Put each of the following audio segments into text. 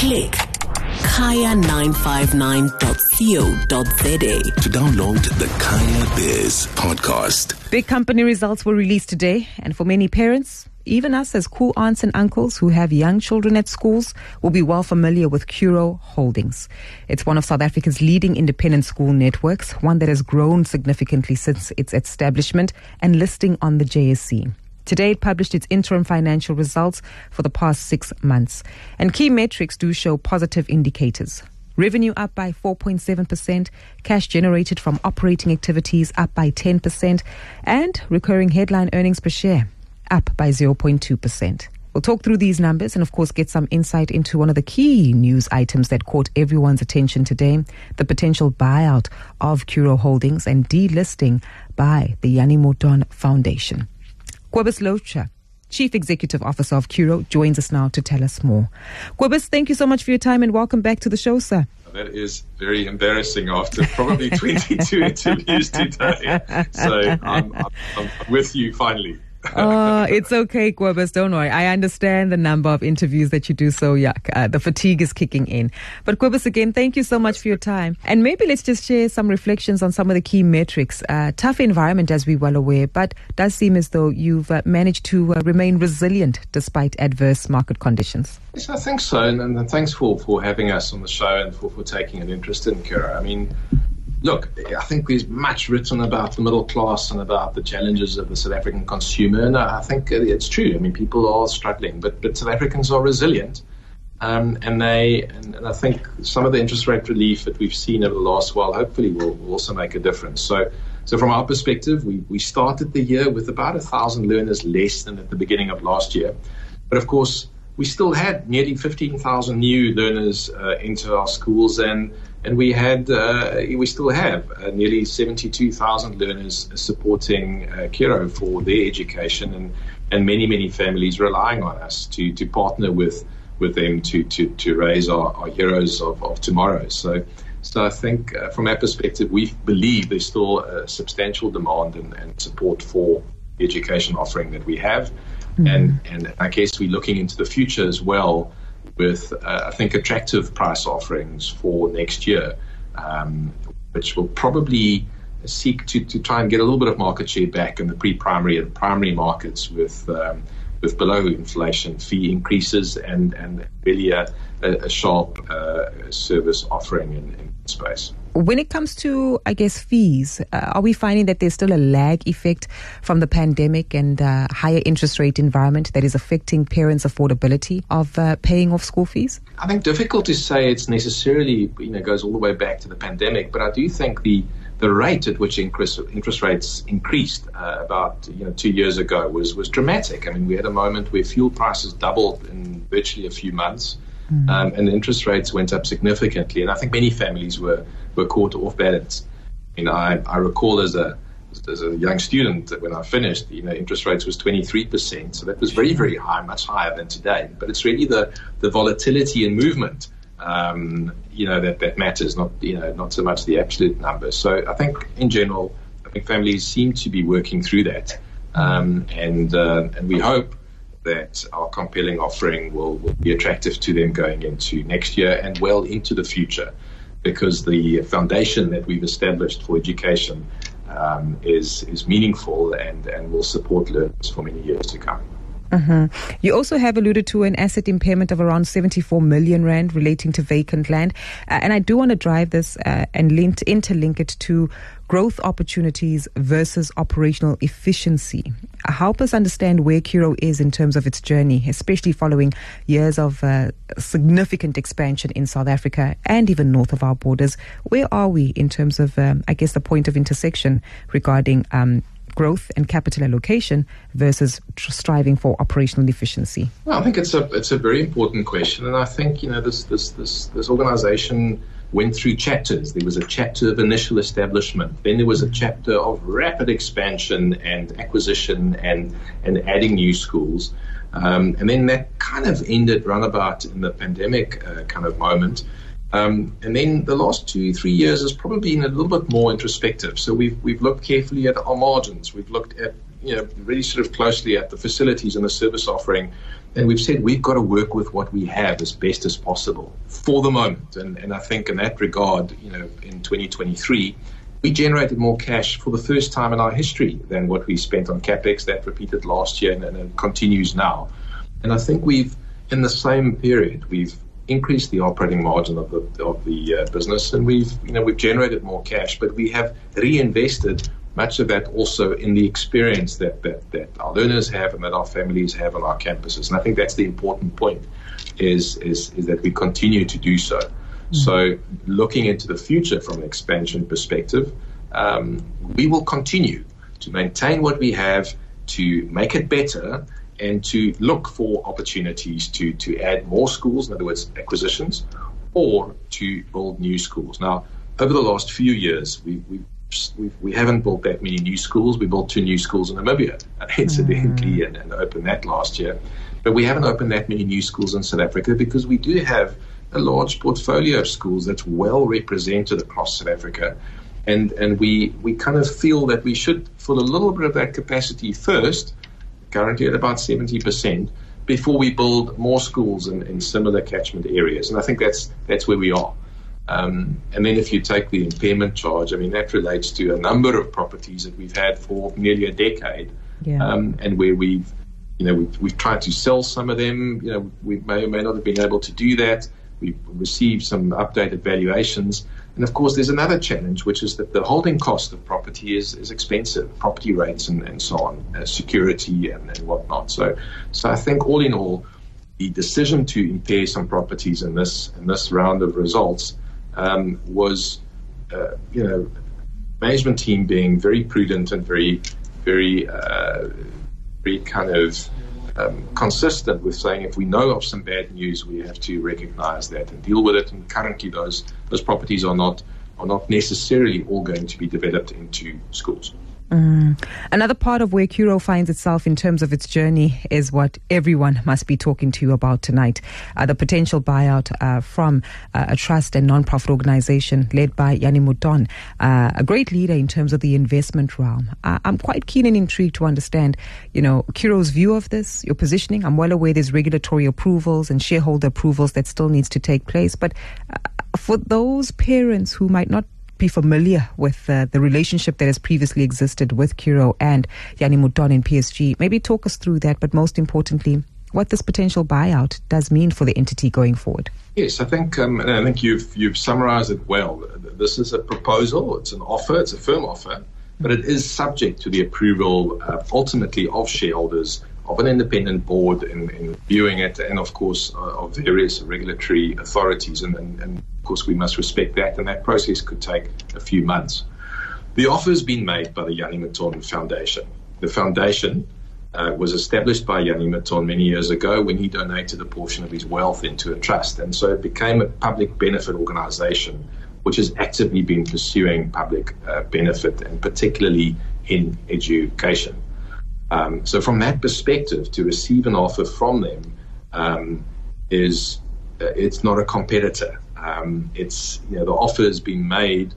Click kaya959.co.za to download the Kaya Biz podcast. Big company results were released today, and for many parents, even us as cool aunts and uncles who have young children at schools, will be well familiar with Curro Holdings. It's one of South Africa's leading independent school networks, one that has grown significantly since its establishment and listing on the JSE. Today, it published its interim financial results for the past 6 months. And key metrics do show positive indicators. Revenue up by 4.7%, cash generated from operating activities up by 10%, and recurring headline earnings per share up by 0.2%. We'll talk through these numbers and, of course, get some insight into one of the key news items that caught everyone's attention today, the potential buyout of Curro Holdings and delisting by the Jannie Mouton Foundation. Cobus Locha, Chief Executive Officer of Curro, joins us now to tell us more. Cobus, thank you so much for your time and welcome back to the show, sir. That is very embarrassing after probably 22 interviews today. So I'm with you finally. It's okay, Cobus, don't worry. I understand the number of interviews that you do, so the fatigue is kicking in. But Cobus, again, thank you so much for your time. And maybe let's just share some reflections on some of the key metrics. Tough environment, as we're well aware, but does seem as though you've managed to remain resilient despite adverse market conditions. Yes, I think so. And thanks for having us on the show and for taking an interest in Curro. I mean, look, I think there's much written about the middle class and about the challenges of the South African consumer, and I think it's true. I mean, people are struggling, but South Africans are resilient, and I think some of the interest rate relief that we've seen over the last while hopefully will also make a difference. So from our perspective, we started the year with about 1,000 learners less than at the beginning of last year, but of course we still had nearly 15,000 new learners into our schools, and we still have nearly 72,000 learners supporting Curro for their education, and many families relying on us to partner with them to raise our heroes of tomorrow. So I think from our perspective, we believe there's still a substantial demand and support for the education offering that we have. And I guess we're looking into the future as well with, I think, attractive price offerings for next year, which will probably seek to try and get a little bit of market share back in the pre-primary and primary markets with below inflation fee increases and really a sharp service offering in space. When it comes to, I guess, fees, are we finding that there's still a lag effect from the pandemic and higher interest rate environment that is affecting parents' affordability of paying off school fees? I think difficult to say it's necessarily goes all the way back to the pandemic, but I do think the rate at which interest rates increased about 2 years ago was dramatic. I mean, we had a moment where fuel prices doubled in virtually a few months. And interest rates went up significantly, and I think many families were caught off balance. I recall as a young student that when I finished, interest rates was 23%, so that was very, very high, much higher than today. But it's really the volatility and movement, that matters, not so much the absolute numbers. So I think in general, families seem to be working through that, and we hope that our compelling offering will be attractive to them going into next year and well into the future, because the foundation that we've established for education is meaningful and will support learners for many years to come. Mm-hmm. You also have alluded to an asset impairment of around 74 million rand relating to vacant land. And I do want to drive this and interlink it to growth opportunities versus operational efficiency. Help us understand where Curro is in terms of its journey, especially following years of significant expansion in South Africa and even north of our borders. Where are we in terms of, the point of intersection regarding growth and capital allocation versus striving for operational efficiency? Well, I think it's a very important question, and I think this organization went through chapters. There was a chapter of initial establishment, then there was a chapter of rapid expansion and acquisition and adding new schools, and then that kind of ended runabout in the pandemic kind of moment. And then the last 2-3 years has probably been a little bit more introspective. So we've looked carefully at our margins. We've looked at, really sort of closely at the facilities and the service offering And we've said we've got to work with what we have as best as possible for the moment. And I think in that regard, in 2023, we generated more cash for the first time in our history than what we spent on CapEx. That repeated last year and it continues now. And I think in the same period, we've increased the operating margin of the business, and we've generated more cash, but we have reinvested much of that also in the experience that our learners have and that our families have on our campuses. And I think that's the important point, is that we continue to do so. Mm-hmm. So looking into the future from an expansion perspective, we will continue to maintain what we have, to make it better, and to look for opportunities to add more schools, in other words, acquisitions, or to build new schools. Now, over the last few years, we haven't built that many new schools. We built 2 new schools in Namibia, incidentally, and opened that last year. But we haven't opened that many new schools in South Africa because we do have a large portfolio of schools that's well represented across South Africa. And we kind of feel that we should fill a little bit of that capacity first, currently at about 70%, before we build more schools in similar catchment areas. And I think that's where we are. And then if you take the impairment charge, that relates to a number of properties that we've had for nearly a decade, and where we've tried to sell some of them. We may or may not have been able to do that. We've received some updated valuations. And of course, there's another challenge, which is that the holding cost of property is expensive, property rates and so on, security and whatnot. So I think all in all, the decision to impair some properties in this round of results was, management team being very prudent and very, very, very kind of consistent with saying if we know of some bad news, we have to recognize that and deal with it. And currently, those properties are not necessarily all going to be developed into schools. Another part of where Curro finds itself in terms of its journey is what everyone must be talking to you about tonight, the potential buyout from a trust and non-profit organization led by Jannie Mouton, a great leader in terms of the investment realm. I'm quite keen and intrigued to understand, Curro's view of this, your positioning. I'm well aware there's regulatory approvals and shareholder approvals that still needs to take place, but for those parents who might not be familiar with the relationship that has previously existed with Curro and Jannie Mouton in PSG, maybe talk us through that, but most importantly, what this potential buyout does mean for the entity going forward. Yes, I think you've summarized it well. This is a proposal, it's an offer, it's a firm offer, but it is subject to the approval ultimately of shareholders, of an independent board in viewing it, and of course of various regulatory authorities, and of course we must respect that, and that process could take a few months. The offer has been made by the Jannie Mouton Foundation. The foundation was established by Jannie Mouton many years ago when he donated a portion of his wealth into a trust, and so it became a public benefit organization which has actively been pursuing public benefit, and particularly in education. So from that perspective, to receive an offer from them it's not a competitor. The offer has been made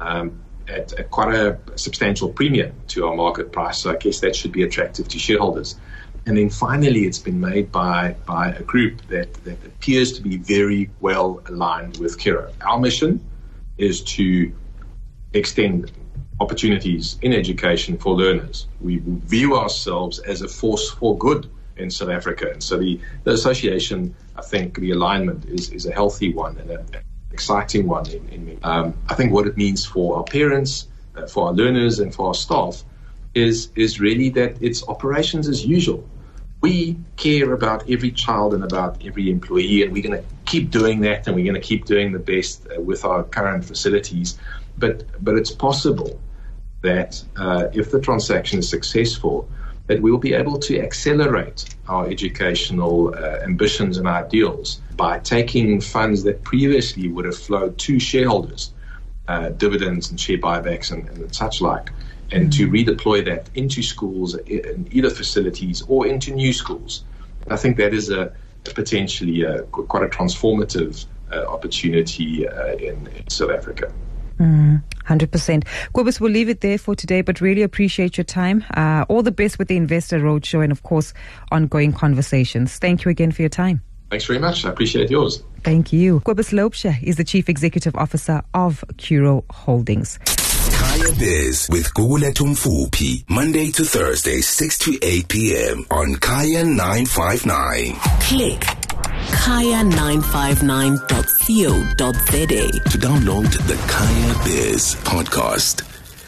at quite a substantial premium to our market price. So I guess that should be attractive to shareholders. And then finally, it's been made by a group that appears to be very well aligned with Curro. Our mission is to extend opportunities in education for learners. We view ourselves as a force for good in South Africa. And so the association, I think the alignment is a healthy one and an exciting one in me. I think what it means for our parents, for our learners and for our staff is really that it's operations as usual. We care about every child and about every employee, and we're going to keep doing that, and we're going to keep doing the best with our current facilities. But it's possible that if the transaction is successful, that we will be able to accelerate our educational ambitions and ideals by taking funds that previously would have flowed to shareholders, dividends and share buybacks and such like, and to redeploy that into schools, in either facilities or into new schools. And I think that is a potentially quite a transformative opportunity in South Africa. 100%. Kobus, we'll leave it there for today, but really appreciate your time. All the best with the Investor Roadshow and, of course, ongoing conversations. Thank you again for your time. Thanks very much. I appreciate yours. Thank you. Kobus Lobsha is the Chief Executive Officer of Curro Holdings. Kaya Biz with Gugulethu Mfuphi, Monday to Thursday, 6 to 8 p.m. on Kaya 959. Click kaya959.co.za to download the Kaya Biz podcast.